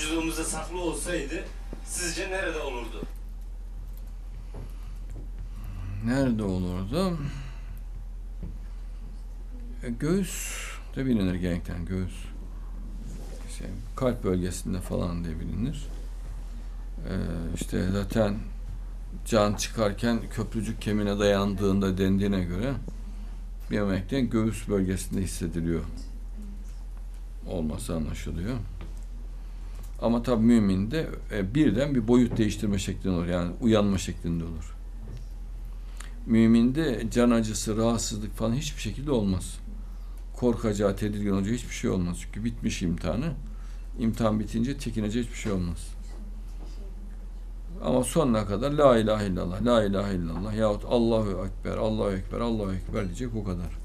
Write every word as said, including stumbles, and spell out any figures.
vücudumuzda saklı olsaydı sizce nerede olurdu? Nerede olurdu? E, göğüs de bilinir genellikle. Göğüs. Şey, kalp bölgesinde falan diye bilinir. Ee, işte zaten can çıkarken köprücük kemiğine dayandığında dendiğine göre bir yemekten göğüs bölgesinde hissediliyor olması anlaşılıyor. Ama tabii müminde e, birden bir boyut değiştirme şeklinde olur. Yani uyanma şeklinde olur. Müminde can acısı, rahatsızlık falan hiçbir şekilde olmaz. Korkacağı, tedirgin olacağı hiçbir şey olmaz. Çünkü bitmiş imtihanı. İmtihan bitince çekinecek hiçbir şey olmaz. Ama sonuna kadar la ilahe illallah, la ilahe illallah yahut Allahu Ekber, Allahu Ekber, Allahu Ekber diyecek o kadar.